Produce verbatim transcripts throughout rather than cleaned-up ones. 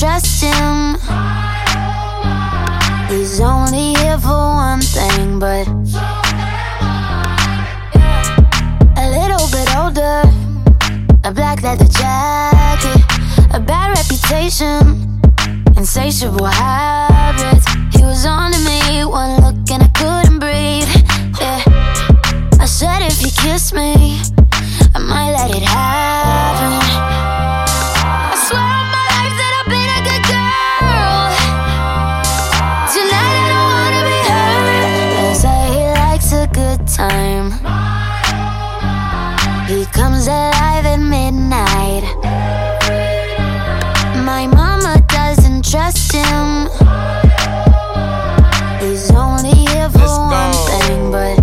trust him. He's only here for one thing, but a little bit older, a black leather jacket, a bad reputation, insatiable habits. He was on to me, one look and I couldn't breathe. Yeah, I said if you kiss me, I might let it happen. I swear on my life that I've been a good girl. Tonight I don't wanna be hurt. They say he likes a good time. He comes alive at midnight. My mama doesn't trust him. He's only here for one thing, but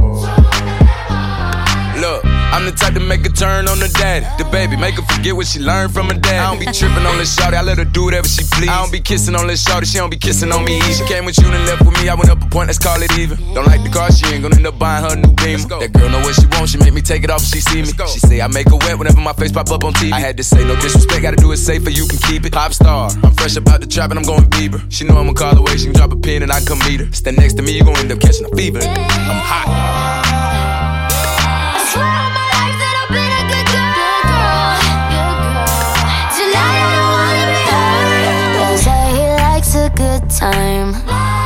look, I'm the type to make a turn on the daddy. The baby, make her forget what she learned from her dad. I don't be tripping on this shawty, I let her do whatever she please. I don't be kissing on this shawty, she don't be kissing on me. She came with you and left with me, I went up a point, let's call it even. Don't like the car, she ain't gonna end up buying her a new Beamer. That girl know what she wants, she make me take it off if she see me. She say I make her wet whenever my face pop up on T V. I had to say no disrespect, gotta do it safer, you can keep it. Pop star, I'm fresh about the trap and I'm going Bieber. She know I'ma call away, she can drop a pin and I come meet her. Stand next to me, you gon' end up catching a fever. I'm hot. Good time.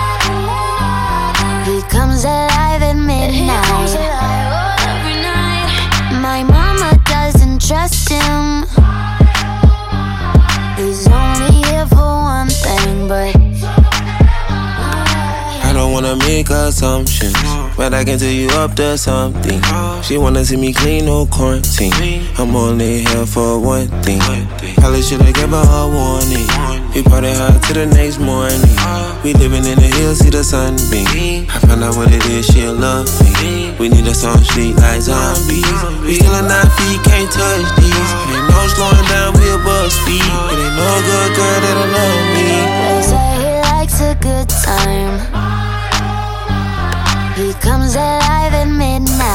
He comes alive at midnight. My mama doesn't trust him. He's only here for one thing, but I don't wanna make assumptions, but I can tell you up to something. She wanna see me clean, no quarantine. I'm only here for one thing. Probably should've given her a warning. We party hard till the next morning. We living in the hills, see the sunbeam. I found out what it is, she'll love me. We need a song street like zombies. We still on nine feet, can't touch these. It ain't no slowing down, we above speed. It ain't no good girl that'll love me. They say he likes a good time. He comes alive at midnight.